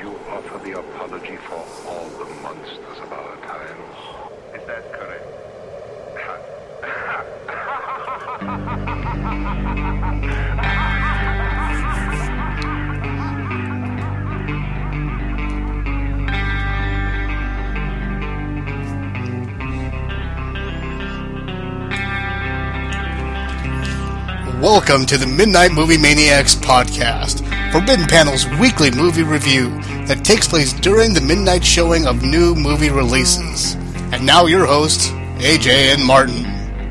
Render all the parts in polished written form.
you offer the apology for all the monsters of our times? Is that correct? Welcome to the Midnight Movie Maniacs podcast, Forbidden Panel's weekly movie review that takes place during the midnight showing of new movie releases. And now your hosts, AJ and Martin.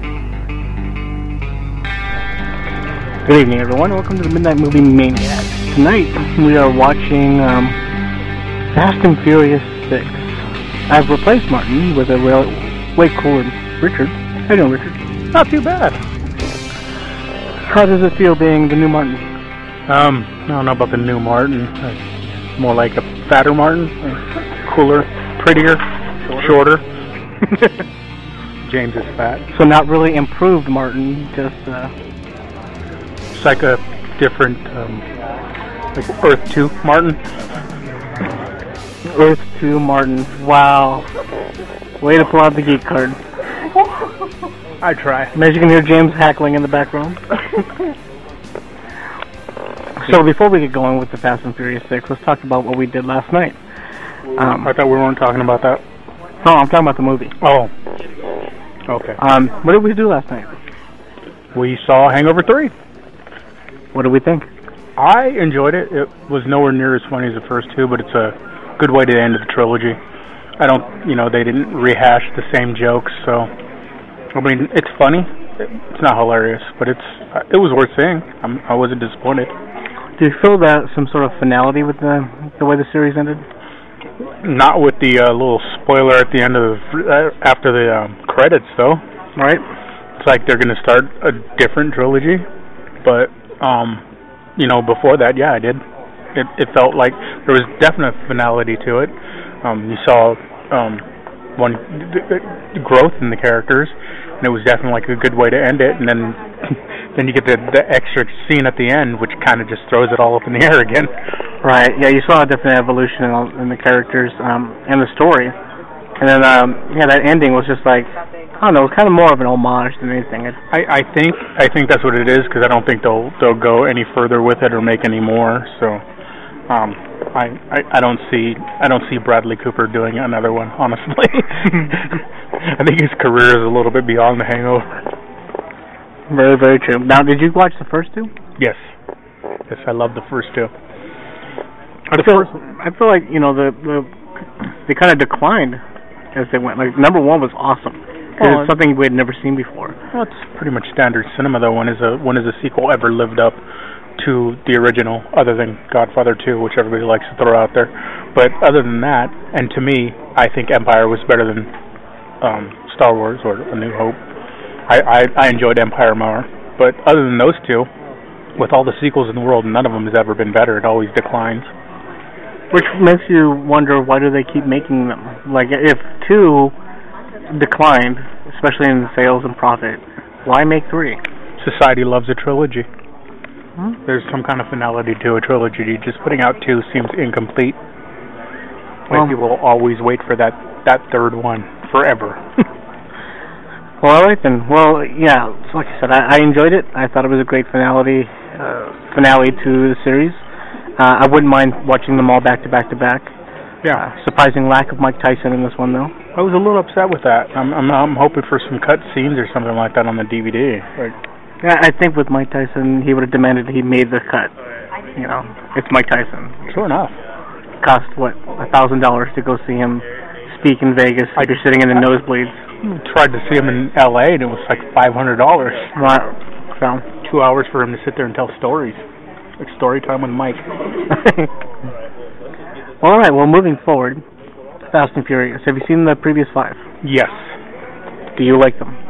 Good evening, everyone. Welcome to the Midnight Movie Maniacs. Tonight, we are watching Fast and Furious 6. I've replaced Martin with a way cooler Richard. How you doing, Richard? Not too bad. How does it feel being the new Martin? I don't know about the new Martin. More like a fatter Martin. Cooler, prettier, shorter. James is fat. So not really improved Martin, just... It's like a different, like Earth 2 Martin. Earth 2 Martin. Wow. Way to pull out the geek card. I try. As you can hear James hackling in the background. So before we get going with the Fast and Furious 6, let's talk about what we did last night. I thought we weren't talking about that. No, I'm talking about the movie. Oh. Okay. What did we do last night? We saw Hangover 3. What did we think? I enjoyed it. It was nowhere near as funny as the first two, but it's a good way to end the trilogy. They didn't rehash the same jokes, so... I mean, it's funny. It's not hilarious, but it was worth seeing. I wasn't disappointed. Do you feel that some sort of finality with the way the series ended? Not with the little spoiler at the end of after the credits, though. Right. It's like they're going to start a different trilogy, but before that, yeah, I did. It felt like there was definite finality to it. You saw one growth in the characters, and it was definitely like a good way to end it. And then you get the extra scene at the end, which kind of just throws it all up in the air again. Right. Yeah, you saw a definite evolution in the characters and the story. And then that ending was just like, I don't know, it was kind of more of an homage than anything. I think that's what it is, because I don't think they'll go any further with it or make any more. So. I don't see Bradley Cooper doing another one, honestly. I think his career is a little bit beyond The Hangover. Very, very true. Now, did you watch the first two? Yes, I love the first two. I feel like they kind of declined as they went. Like number one was awesome. It's something we had never seen before. Well, it's pretty much standard cinema, though. When is a sequel ever lived up to the original, other than Godfather 2, which everybody likes to throw out there? But other than that, and to me, I think Empire was better than Star Wars or A New Hope. I enjoyed Empire more. But other than those two, with all the sequels in the world, none of them has ever been better. It always declines. Which makes you wonder, why do they keep making them? Like, if 2 declined, especially in sales and profit, why make 3? Society loves a trilogy. There's some kind of finality to a trilogy. Just putting out 2 seems incomplete. People will always wait for that third one forever. Well, all right then. Well, yeah, so like I said, I enjoyed it. I thought it was a great finale to the series. I wouldn't mind watching them all back to back to back. Yeah. Surprising lack of Mike Tyson in this one, though. I was a little upset with that. I'm hoping for some cut scenes or something like that on the DVD. Yeah, I think with Mike Tyson, he would have demanded he made the cut. It's Mike Tyson. Sure enough. It cost, $1,000 to go see him speak in Vegas if you're sitting in the nosebleeds. Tried to see him in L.A., and it was like $500. Right. So 2 hours for him to sit there and tell stories. Like story time with Mike. All right, well, moving forward, Fast and Furious. Have you seen the previous 5? Yes. Do you like them?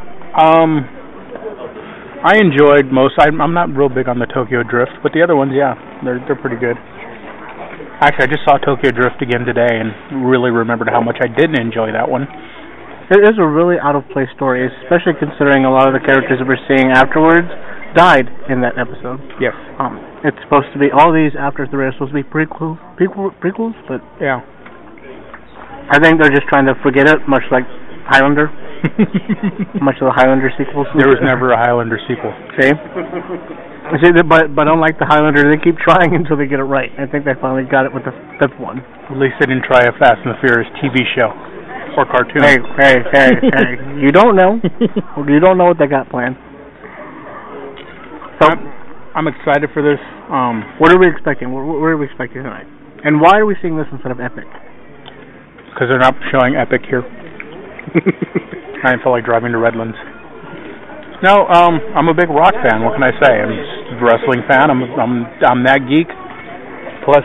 I enjoyed most. I'm not real big on the Tokyo Drift, but the other ones, yeah, they're pretty good. Actually, I just saw Tokyo Drift again today and really remembered how much I didn't enjoy that one. It is a really out-of-place story, especially considering a lot of the characters that we're seeing afterwards died in that episode. Yes. It's supposed to be, all these After Three are supposed to be prequels, but yeah. I think they're just trying to forget it, much like Highlander. Much of the Highlander sequels. There was never a Highlander sequel. See? But unlike the Highlander, they keep trying until they get it right. I think they finally got it with the 5th one. At least they didn't try a Fast and the Furious TV show or cartoon. Hey. You don't know. You don't know what they got planned. So, I'm excited for this. What are we expecting? What are we expecting tonight? And why are we seeing this instead of Epic? Because they're not showing Epic here. I didn't feel like driving to Redlands. No, I'm a big rock fan. What can I say? I'm just a wrestling fan. I'm that geek. Plus,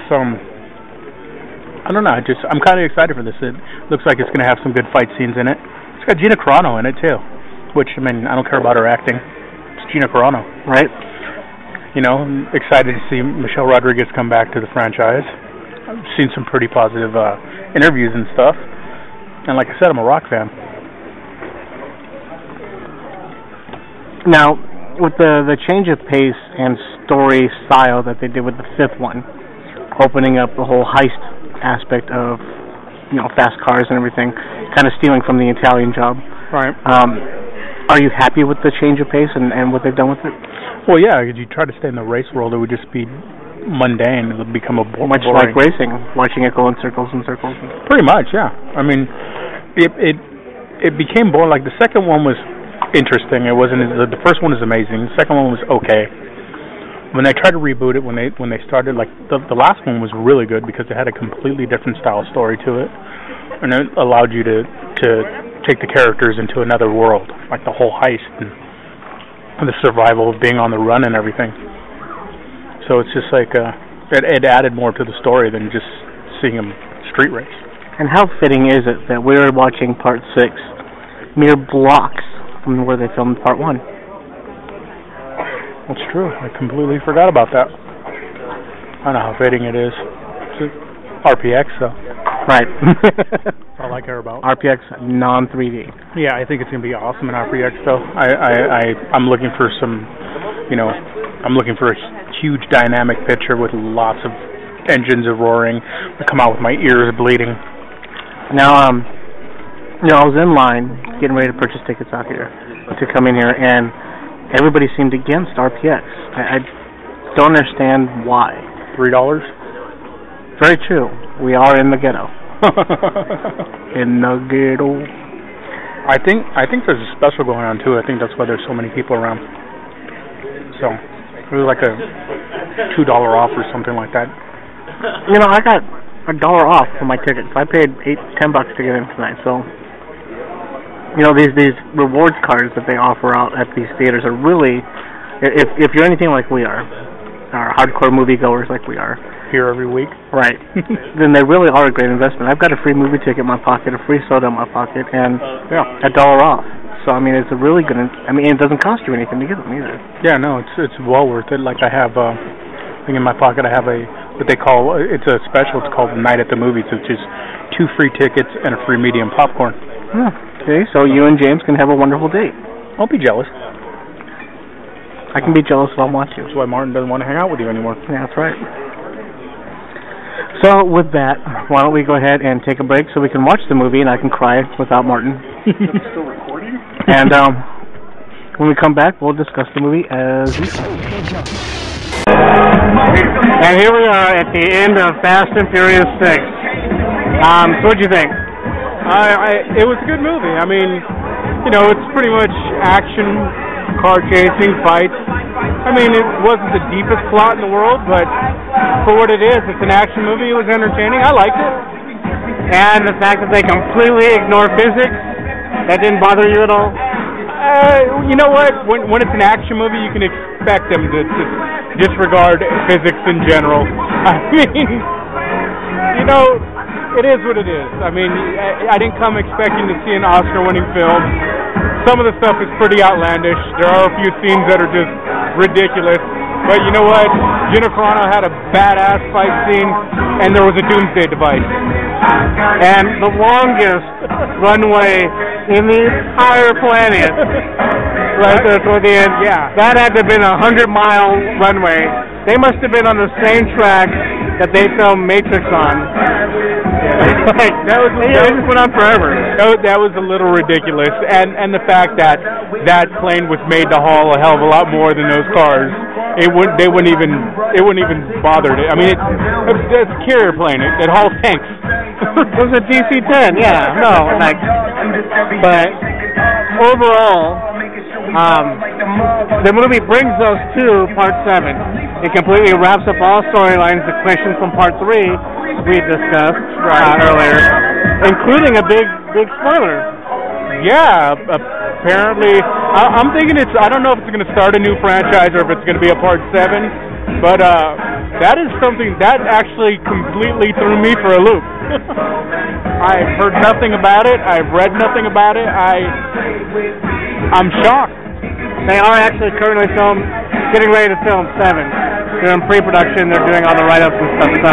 I don't know. I'm kind of excited for this. It looks like it's going to have some good fight scenes in it. It's got Gina Carano in it too, which I don't care about her acting. It's Gina Carano, right? You know, I'm excited to see Michelle Rodriguez come back to the franchise. I've seen some pretty positive interviews and stuff. And like I said, I'm a rock fan. Now, with the change of pace and story style that they did with the 5th one, opening up the whole heist aspect of, fast cars and everything, kind of stealing from the Italian job. Right. Are you happy with the change of pace and what they've done with it? Well, yeah, if you try to stay in the race world, it would just be mundane. It would become much like racing, watching it go in circles and circles. Pretty much, yeah. It became boring. Like the second one was interesting. It wasn't. The first one was amazing. The second one was okay. When they tried to reboot it, when they started, like the last one was really good because it had a completely different style story to it, and it allowed you to take the characters into another world, like the whole heist and the survival of being on the run and everything. So it's just like it added more to the story than just seeing them street race. And how fitting is it that we're watching Part 6 mere blocks from where they filmed Part 1? That's true. I completely forgot about that. I don't know how fitting it is. It's RPX, though. Right. All I care about. RPX non-3D. Yeah, I think it's going to be awesome in RPX, though. I'm looking for some, I'm looking for a huge dynamic picture with lots of engines roaring. I come out with my ears bleeding. Now, I was in line getting ready to purchase tickets out here to come in here, and everybody seemed against RPX. I don't understand why. $3? Very true. We are in the ghetto. In the ghetto. I think there's a special going on too. I think that's why there's so many people around. So it was like a $2 off or something like that. I got $1 off for my tickets. I paid $10 to get in tonight. So these rewards cards that they offer out at these theaters are really, if you're anything like we are hardcore moviegoers like we are. Here every week. Right. Then they really are a great investment. I've got a free movie ticket in my pocket, a free soda in my pocket, and $1 off. So, it's a really good, it doesn't cost you anything to get them either. Yeah, no, it's well worth it. Like I have, I think in my pocket I have what they call, it's a special, it's called Night at the Movies, which is 2 free tickets and a free medium popcorn. Yeah. Okay, so you and James can have a wonderful date. Don't be jealous. I can be jealous if I want to. That's why Martin doesn't want to hang out with you anymore. Yeah, that's right. So, with that, why don't we go ahead and take a break so we can watch the movie and I can cry without Martin. Still recording? And when we come back, we'll discuss the movie as usual. And here we are at the end of Fast and Furious 6. So what'd you think? It was a good movie. It's pretty much action, car chasing, fights. It wasn't the deepest plot in the world, but for what it is, it's an action movie. It was entertaining. I liked it. And the fact that they completely ignore physics, that didn't bother you at all? You know what? When it's an action movie, you can expect them to disregard physics in general. It is what it is. I didn't come expecting to see an Oscar-winning film. Some of the stuff is pretty outlandish. There are a few scenes that are just ridiculous. But you know what? Gina Carano had a badass fight scene, and there was a doomsday device. And the longest runway in the entire planet. right there toward the end. Yeah. That had to have been a 100-mile runway. They must have been on the same track that they filmed Matrix on. Like, they just went on forever. That was a little ridiculous, and the fact that that plane was made to haul a hell of a lot more than those cars. It wouldn't even bother it. I mean, it's a carrier plane. It hauls tanks. It was a DC-10, yeah. No, like, but overall, the movie brings us to Part 7. It completely wraps up all storylines, the questions from Part 3 we discussed earlier, including a big spoiler. Yeah, apparently. I'm thinking I don't know if it's going to start a new franchise or if it's going to be a Part 7, but that is something that actually completely threw me for a loop. I've heard nothing about it. I've read nothing about it. I'm shocked. They are actually currently getting ready to film 7. They're in pre-production. They're doing all the write-ups and stuff. So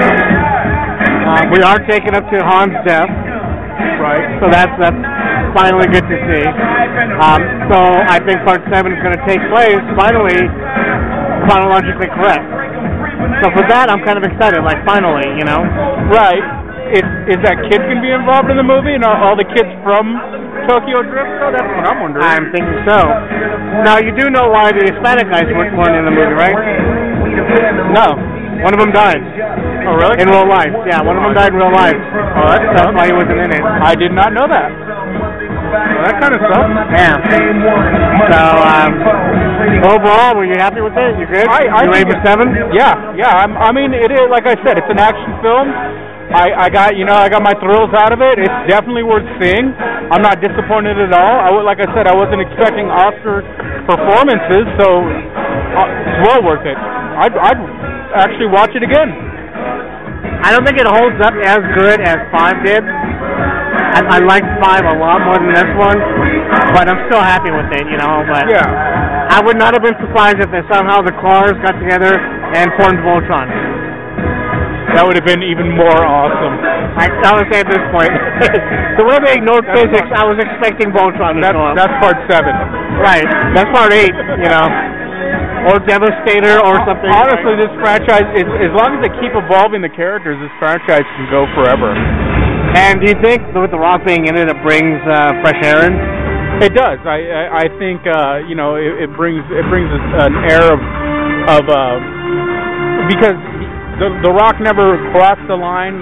we are taking up to Han's death. Right. So that's finally good to see. So I think Part 7 is going to take place finally chronologically correct. So for that, I'm kind of excited. Like finally, you know. Right. Is that kid going to be involved in the movie, and all the kids from Tokyo Drift? So that's what I'm wondering. I'm thinking so. Now you do know why the Hispanic guys weren't in the movie, right? No. One of them died. Oh, really? In real life. Yeah, one of them died in real life. Oh, that's why he wasn't in it. I did not know that. Well, that kind of sucks. Yeah. So, overall, were you happy with it? You good? You ready for 7? Yeah. I mean, it is, like I said, it's an action film. I got my thrills out of it. It's definitely worth seeing. I'm not disappointed at all. Like I said, I wasn't expecting Oscar performances, so it's well worth it. I'd actually watch it again. I don't think it holds up as good as 5 did. I liked 5 a lot more than this one, but I'm still happy with it, you know. But yeah, I would not have been surprised if somehow the cars got together and formed Voltron. That would have been even more awesome. I would say at this point. The way they ignored physics, I was expecting Voltron to show up. That's Part 7. Right. That's Part 8, you know. Or Devastator or something. Honestly, this franchise, as long as they keep evolving the characters, this franchise can go forever. And do you think with The Rock being in it, it brings fresh air in? It does. I think it brings an air of because the Rock never crossed the line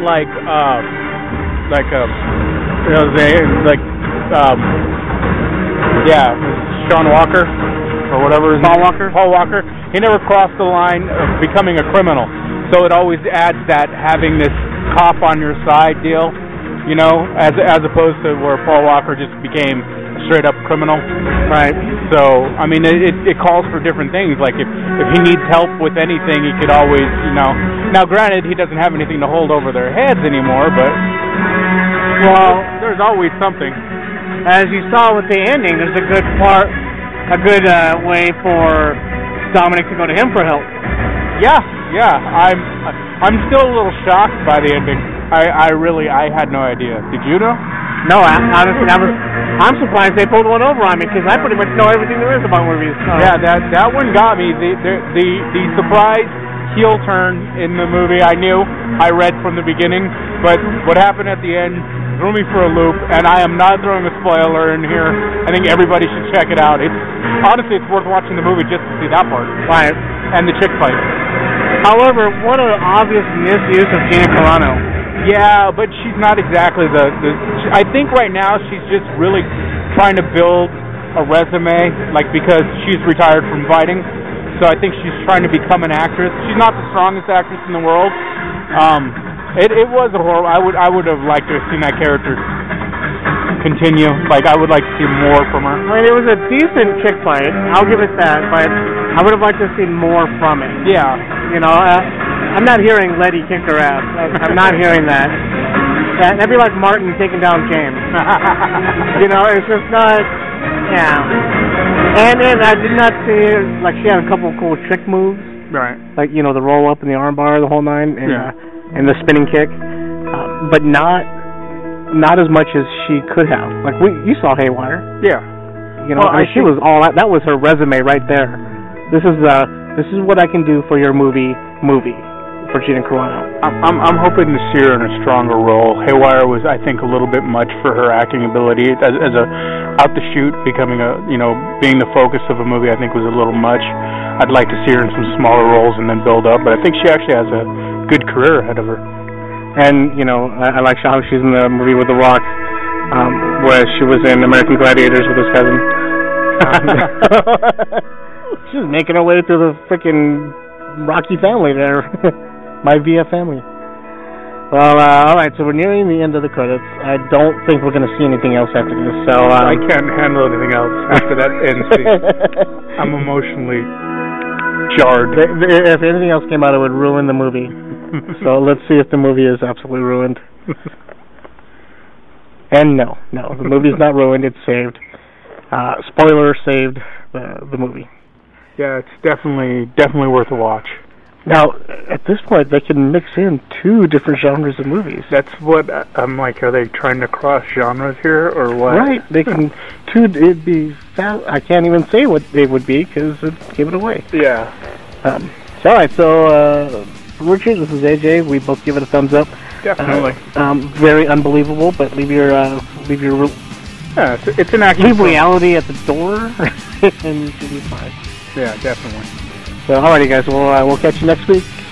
Sean Walker. Or whatever. Paul Walker. He never crossed the line of becoming a criminal. So it always adds that having this cop on your side deal, you know, as opposed to where Paul Walker just became a straight up criminal. Right. So I mean, it calls for different things. Like if he needs help with anything, he could always, you know. Now, granted, he doesn't have anything to hold over their heads anymore, but there's always something. As you saw with the ending, there's a good way for Dominic to go to him for help. Yeah. I'm still a little shocked by the ending. I had no idea. Did you know? No, honestly, I'm surprised they pulled one over on me because I pretty much know everything there is about movies. So. Yeah, that one got me. The surprise heel turn in the movie I knew. I read from the beginning, but what happened at the end threw me for a loop, and I am not throwing a spoiler in here. I think everybody should check it out. Honestly, it's worth watching the movie just to see that part. Right. And the chick fight. However, what an obvious misuse of Gina Carano. Yeah, but she's not exactly I think right now she's just really trying to build a resume, like because she's retired from fighting. So I think she's trying to become an actress. She's not the strongest actress in the world. It was a horror. I would have liked to have seen that character continue. Like I would like to see more from her. I mean, it was a decent chick fight. I'll give it that, but I would have liked to see more from it. Yeah. You know, I'm not hearing Letty kick her ass. I'm not hearing that. That'd be like Martin taking down James. You know, it's just not. Yeah. And then I did not see like she had a couple of cool trick moves. Right. Like the roll up and the arm bar, the whole nine. And, and the spinning kick, but not as much as she could have. Like you saw Haywire. Yeah. You know, she was all out. That was her resume right there. This is what I can do for your movie for Gina Carano. I'm hoping to see her in a stronger role. Haywire was, I think, a little bit much for her acting ability. As a out the chute, becoming being the focus of a movie, I think was a little much. I'd like to see her in some smaller roles and then build up, but I think she actually has a good career ahead of her. And, you know, I like how she's in the movie with The Rock, where she was in American Gladiators with his cousin. She's making her way through the freaking Rocky family there. My VF family. Well, all right, so we're nearing the end of the credits. I don't think we're going to see anything else after this. So I can't handle anything else after that end scene. I'm emotionally jarred. If anything else came out, it would ruin the movie. So let's see if the movie is absolutely ruined. And no, the movie's not ruined. It's saved. Spoiler, saved the movie. Yeah, it's definitely worth a watch. Now, at this point, they can mix in two different genres of movies. That's what I'm like. Are they trying to cross genres here, or what? Right. They can. It'd be. I can't even say what they would be because it'd give it away. Yeah. All right. So, Richard, this is AJ. We both give it a thumbs up. Definitely. Very unbelievable, but leave your. Yeah, it's an action. Leave reality at the door, and you should be fine. Yeah, definitely. So, alrighty, guys. We'll catch you next week.